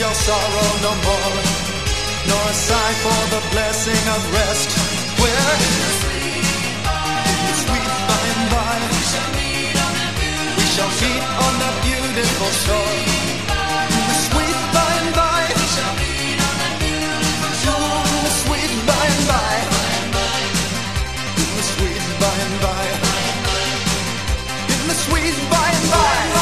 shall sorrow no more, nor a sigh for the blessing of rest. Where in the sweet by and by we shall meet on that beautiful shore. In the sweet by and by we shall meet on that beautiful shore. In the sweet by and by, in the sweet by and by, in the sweet by and by.